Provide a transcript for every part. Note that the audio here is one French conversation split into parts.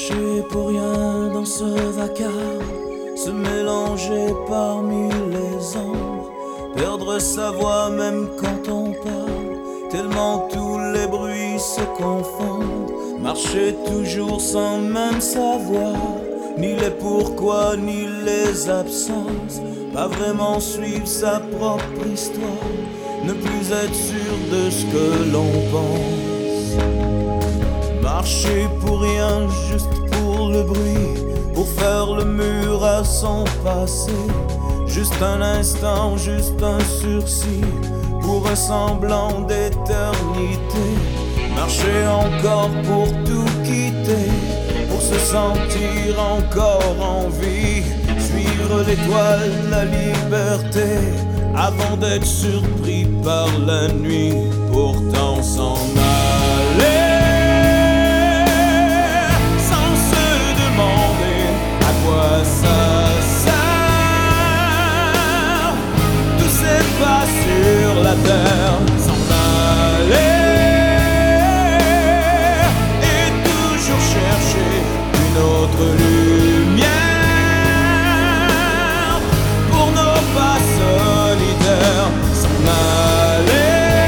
Marcher pour rien dans ce vacarme, se mélanger parmi les ombres, perdre sa voix même quand on parle, tellement tous les bruits se confondent. Marcher toujours sans même savoir ni les pourquoi ni les absences, pas vraiment suivre sa propre histoire, ne plus être sûr de ce que l'on pense. Marcher pour rien, juste pour le bruit, pour faire le mur à son passé. Juste un instant, juste un sursis, pour un semblant d'éternité. Marcher encore pour tout quitter, pour se sentir encore en vie. Suivre l'étoile de la liberté, avant d'être surpris par la nuit. Pourtant s'en aller ça sert. Tout s'efface sur la terre, s'en aller et toujours chercher une autre lumière pour nos pas solitaires, s'en aller.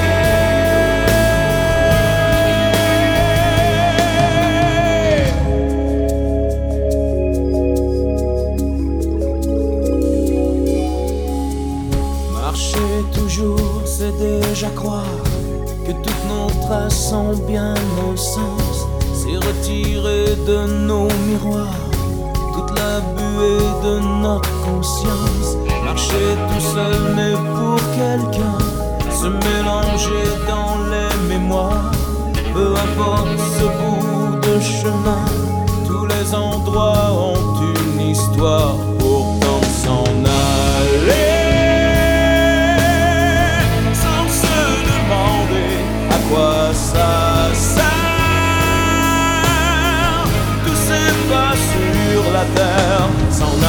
Toujours, c'est déjà croire que toutes nos traces sont bien nos sens. C'est retirer de nos miroirs toute la buée de notre conscience. Marcher tout seul mais pour quelqu'un, se mélanger dans les mémoires. Peu importe ce bout de chemin, tous les endroits ont une histoire. Pourtant s'en aller quoi ça sert. Tout s'efface sur la terre, s'en